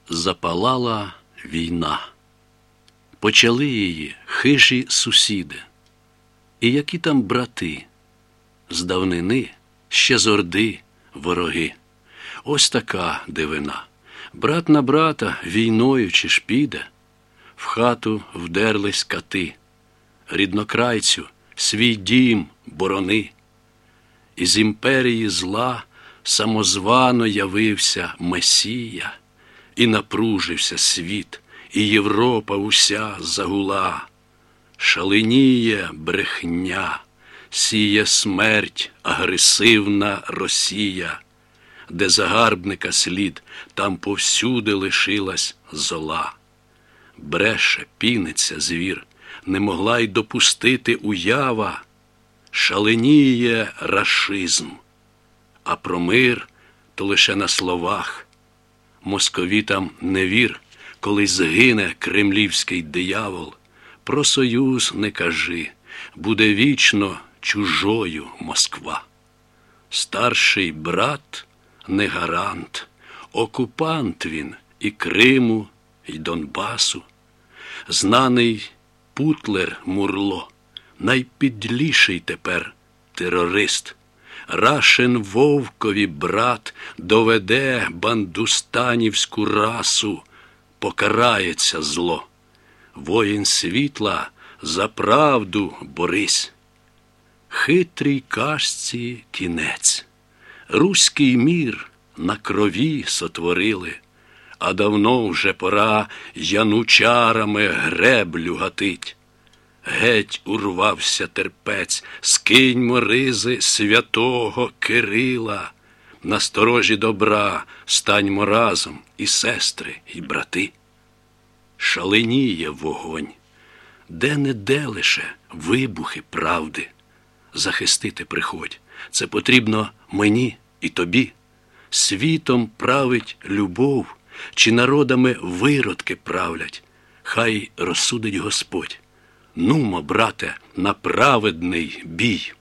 Запалала війна. Почали її хижі сусіди. І які там брати, з давнини, ще з орди вороги. Ось така дивина. Брат на брата війною чи ж піде, в хату вдерлись кати. Ріднокрайцю свій дім борони. Із імперії зла самозвано явився Месія, і напружився світ, і Європа уся загула. Шаленіє брехня, сіє смерть агресивна Росія. Де загарбника слід, там повсюди лишилась зола. Бреше, піниться звір, не могла й допустити уява. Шаленіє рашизм, а про мир то лише на словах. Московітам не вір, коли згине кремлівський диявол. Про союз не кажи, буде вічно чужою Москва. Старший брат не гарант, окупант він і Криму, і Донбасу. Знаний Путлер Мурло, найпідліший тепер терорист. Рашин Вовкові брат доведе бандустанівську расу, покарається зло. Воїн світла, за правду борись. Хитрій казці кінець. Руський мір на крові сотворили, а давно вже пора янучарами греблю гатить. Геть урвався терпець, скиньмо ризи святого Кирила. На сторожі добра станьмо разом, і сестри, і брати. Шаленіє вогонь, де-не-де лише вибухи правди. Захистити приходь, це потрібно мені і тобі. Світом править любов, чи народами виродки правлять, хай розсудить Господь. Нумо, брате, на праведний бій.